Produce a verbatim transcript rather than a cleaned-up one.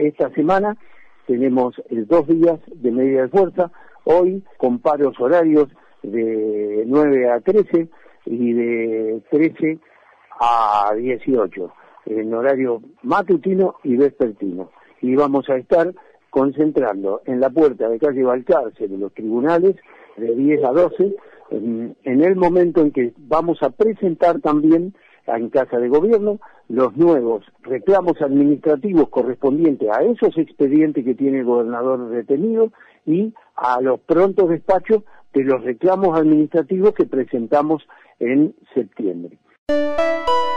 esta semana tenemos eh, dos días de medida de fuerza, hoy con paros horarios de nueve a trece y de trece a dieciocho, en horario matutino y vespertino. Y vamos a estar concentrando en la puerta de calle Balcarce de los tribunales de diez a doce, en, en el momento en que vamos a presentar también en Casa de Gobierno los nuevos reclamos administrativos correspondientes a esos expedientes que tiene el gobernador detenido y a los prontos despachos de los reclamos administrativos que presentamos en septiembre.